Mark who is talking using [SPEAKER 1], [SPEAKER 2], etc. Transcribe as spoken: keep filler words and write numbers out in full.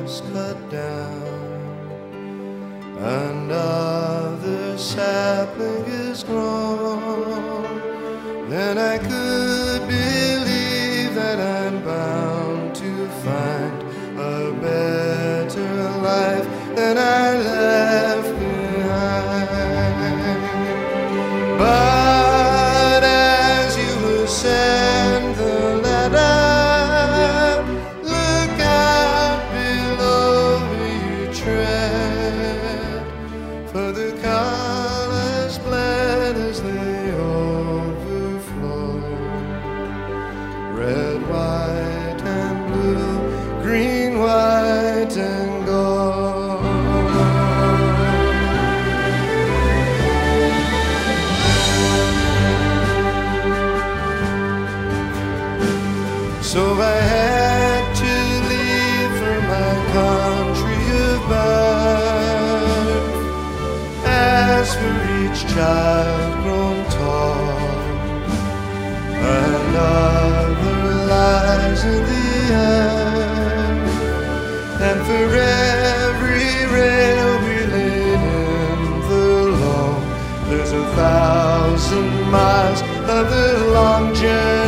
[SPEAKER 1] was cut down, another sapling is grown, then I could believe that I'm bound to find a better life than I left behind. But as you ascend the ladder, look out below you tread, for the colors bled as they overflow, red, white, and blue, green, white, and gold. So I had to leave for my country of birth. As for each child grown tall, another lies in the earth, and for every rail we laid in the loam, there's a thousand miles of the long journey